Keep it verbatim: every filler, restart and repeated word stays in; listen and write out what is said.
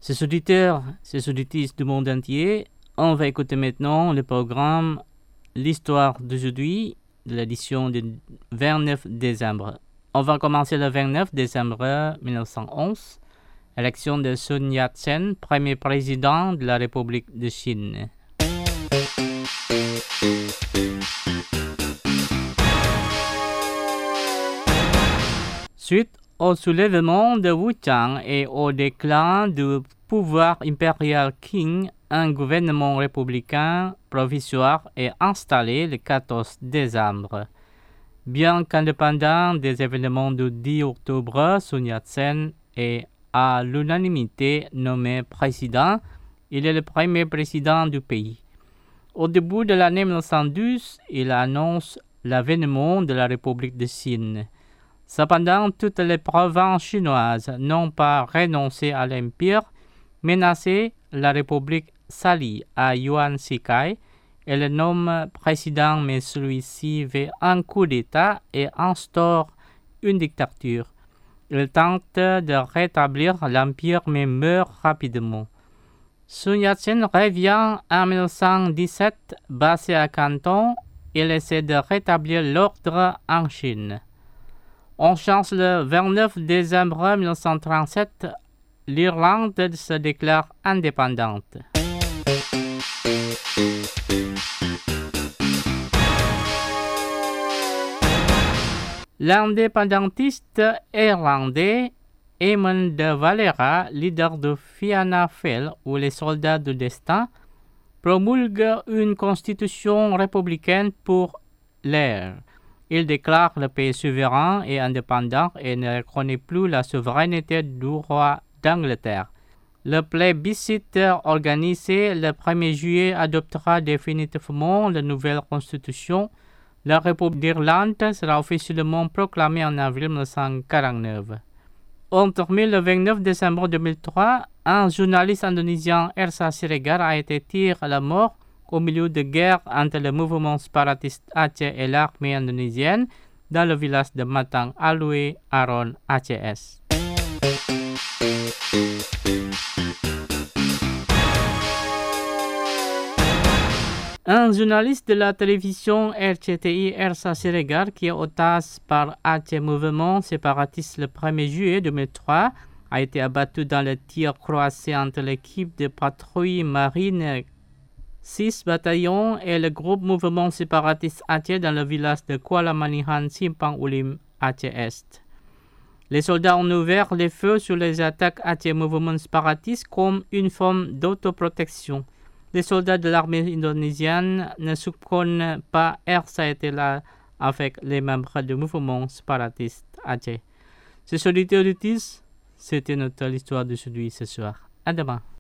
Chers auditeurs, chers auditrices du monde entier, on va écouter maintenant le programme L'histoire d'aujourd'hui de l'édition du vingt-neuf décembre. On va commencer le vingt-neuf décembre mille neuf cent onze, élection de Sun Yat-sen, premier président de la République de Chine. Suite au soulèvement de Wuchang et au déclin du pouvoir impérial Qing, un gouvernement républicain provisoire est installé le quatorze décembre. Bien qu'indépendant des événements du dix octobre, Sun Yat-sen est à l'unanimité nommé président. Il est le premier président du pays. Au début de l'année mille neuf cent douze, il annonce l'avènement de la République de Chine. Cependant, toutes les provinces chinoises n'ont pas renoncé à l'empire, menacé la République s'allie à Yuan Shikai et le nomme président, mais celui-ci fait un coup d'État et instaure une dictature. Il tente de rétablir l'empire mais meurt rapidement. Sun Yat-sen revient en mille neuf cent dix-sept, basé à Canton. Il essaie de rétablir l'ordre en Chine. On change le vingt-neuf décembre mille neuf cent trente-sept, l'Irlande se déclare indépendante. L'indépendantiste irlandais Eamon de Valera, leader de Fianna Fáil ou les soldats du destin, promulgue une constitution républicaine pour l'ère. Il déclare le pays souverain et indépendant et ne reconnaît plus la souveraineté du roi d'Angleterre. Le plébiscite organisé le premier juillet adoptera définitivement la nouvelle constitution. La République d'Irlande sera officiellement proclamée en avril mille neuf cent quarante-neuf. On termine le vingt-neuf décembre deux mille trois. Un journaliste indonésien, Ersa Siregar, a été tiré à la mort au milieu de guerre entre le mouvement séparatiste Aceh et l'armée indonésienne dans le village de Matang Alue, Aron, A C S. Un journaliste de la télévision R C T I, Ersa Siregar, qui est otage par Aceh Mouvement séparatiste le premier juillet deux mille trois, a été abattu dans le tir croisé entre l'équipe de patrouille marine six bataillons et le groupe mouvement séparatiste Aceh dans le village de Kuala Manihan, Simpang Ulim, Aceh Est. Les soldats ont ouvert les feux sur les attaques Aceh Mouvement séparatiste comme une forme d'autoprotection. Les soldats de l'armée indonésienne ne soupçonnent pas Ersa était là avec les membres du mouvement séparatiste Aceh. C'est solitaire, c'était notre histoire d'aujourd'hui ce soir. À demain.